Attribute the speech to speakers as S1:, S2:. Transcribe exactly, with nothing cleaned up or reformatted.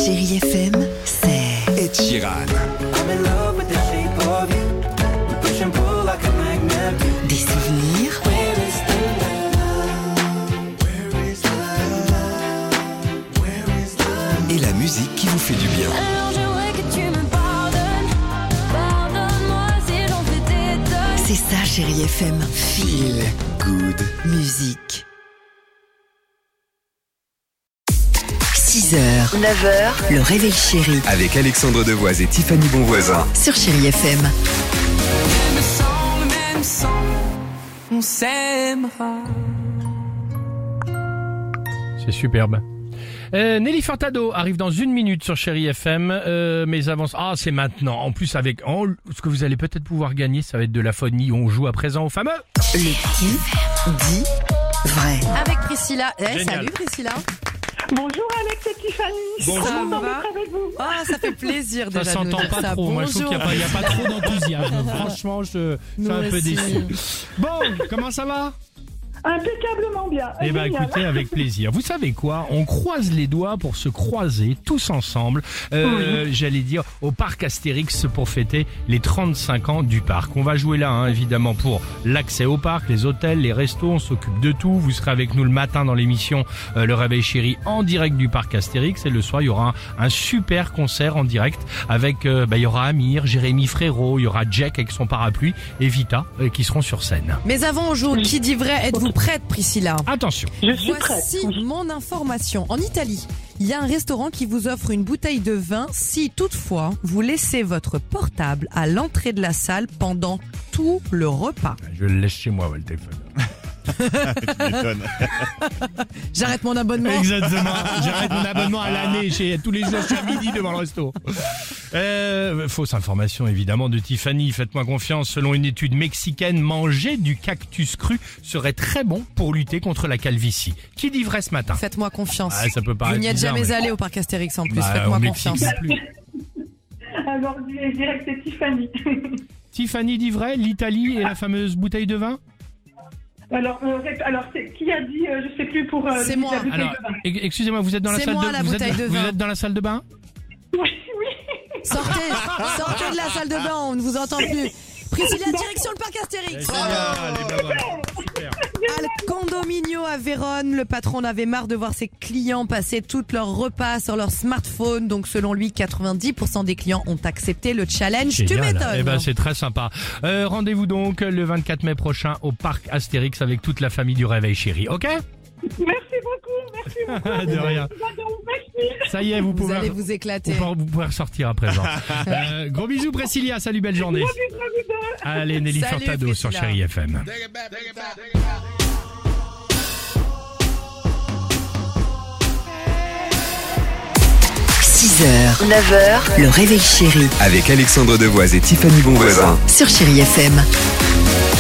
S1: Chérie F M, c'est
S2: Ed Sheeran.
S1: des souvenirs,
S2: Et la musique qui vous fait du bien.
S3: Alors j'aimerais que tu me pardonnes. Pardonne-moi si j'en fais des tonnes.
S1: c'est ça Chérie F M.
S2: Feel good.
S1: Musique. six heures, neuf heures, le réveil chéri
S2: Avec Alexandre Devoise et Tiffany Bonvoisin.
S1: sur Chérie F M.
S4: Même sang, le même sang, on s'aimera.
S5: C'est superbe. Euh, Nelly Furtado arrive dans une minute sur Chérie F M. Euh, mais avance. Ah, c'est maintenant. En plus, avec oh, ce que vous allez peut-être pouvoir gagner, ça va être de la phonie. On joue à présent au fameux.
S1: Le qui dit vrai.
S6: Avec Priscilla. Eh,
S5: Génial.
S6: salut Priscilla.
S7: Bonjour Alex et Tiffany.
S5: Bonjour.
S6: Ça
S7: Content
S6: va
S7: d'être avec vous.
S6: Ah, ça fait plaisir
S5: Ça
S6: déjà de nous
S5: s'entend
S6: dire
S5: pas
S6: ça.
S5: trop. Moi, je trouve qu'il
S6: Bonjour.
S5: n'y a, pas- il y a pas trop d'enthousiasme. Franchement, je, je
S6: Nous
S5: suis un peu
S6: aussi.
S5: déçu. Bon, comment ça va?
S7: Impeccablement bien.
S5: Eh ben
S7: Génial.
S5: écoutez, avec plaisir. Vous savez quoi? On croise les doigts pour se croiser tous ensemble, euh, j'allais dire, au parc Astérix pour fêter les trente-cinq ans du parc. On va jouer là, hein, évidemment, pour l'accès au parc, les hôtels, les restos, on s'occupe de tout. Vous serez avec nous le matin dans l'émission euh, Le Réveil Chéri en direct du parc Astérix. Et le soir, il y aura un, un super concert en direct avec, euh, bah, il y aura Amir, Jérémy Frérot, il y aura Jack avec son parapluie et Vita euh, qui seront sur scène.
S6: Mais avant, on joue. Qui dit vrai? Êtes-vous prête, Priscilla?
S5: Attention.
S7: Je suis prête.
S6: Voici mon information. En Italie, il y a un restaurant qui vous offre une bouteille de vin si toutefois vous laissez votre portable à l'entrée de la salle pendant tout le repas.
S5: Je le laisse chez moi, ouais, le téléphone.
S6: J'arrête mon abonnement.
S5: Exactement. J'arrête mon abonnement à l'année chez tous les jours à midi devant le resto. Euh, fausse information évidemment de Tiffany. Faites-moi confiance. Selon une étude mexicaine, manger du cactus cru serait très bon pour lutter contre la calvitie. Qui dit vrai ce matin?
S6: Faites-moi confiance.
S5: Ah, ça peut
S6: Vous
S5: paraître
S6: n'y êtes
S5: bizarre,
S6: jamais
S5: mais-
S6: allé au parc Astérix en plus.
S5: Bah,
S6: Faites-moi
S5: au Mexique
S6: confiance.
S5: non plus.
S7: Alors je dirais que c'est Tiffany.
S5: Tiffany dit vrai. L'Italie et la fameuse bouteille de vin.
S7: alors, euh, rép- alors c'est qui a dit, euh, je sais plus pour. euh,
S6: C'est
S7: la
S6: moi.
S7: bouteille
S5: Alors,
S7: de vin.
S5: e- excusez-moi, vous êtes dans la
S6: C'est
S5: salle
S6: moi,
S5: de,
S6: la
S5: vous êtes,
S6: bouteille de
S5: vous
S6: vin.
S5: êtes dans la salle de bain.
S7: Oui, oui.
S6: Sortez, sortez de la salle de bain, on ne vous entend plus. Priscilla, direction le parc Astérix.
S5: Génial, et ben voilà, super.
S6: Al Condominio à Vérone, le patron en avait marre de voir ses clients passer tous leurs repas sur leur smartphone. Donc selon lui, quatre-vingt-dix pour cent des clients ont accepté le challenge. Tu
S5: Génial.
S6: m'étonnes.
S5: Eh ben c'est très sympa. Euh, rendez-vous donc le vingt-quatre mai prochain au parc Astérix avec toute la famille du Réveil Chéri. Ok?
S7: Merci beaucoup, merci beaucoup.
S5: De rien.
S7: Merci.
S5: Ça y est, vous
S6: vous
S5: pouvez,
S6: allez vous éclater.
S5: vous, vous pouvez ressortir à présent. euh, gros bisous Priscilla, salut, belle journée. Allez, Nelly
S6: Salut,
S5: Furtado sur
S6: Priscilla.
S5: Chéri F M.
S1: six heures, neuf heures, le réveil chéri
S2: Avec Alexandre Devoise et Tiffany Bonvoisin.
S1: sur Chérie F M.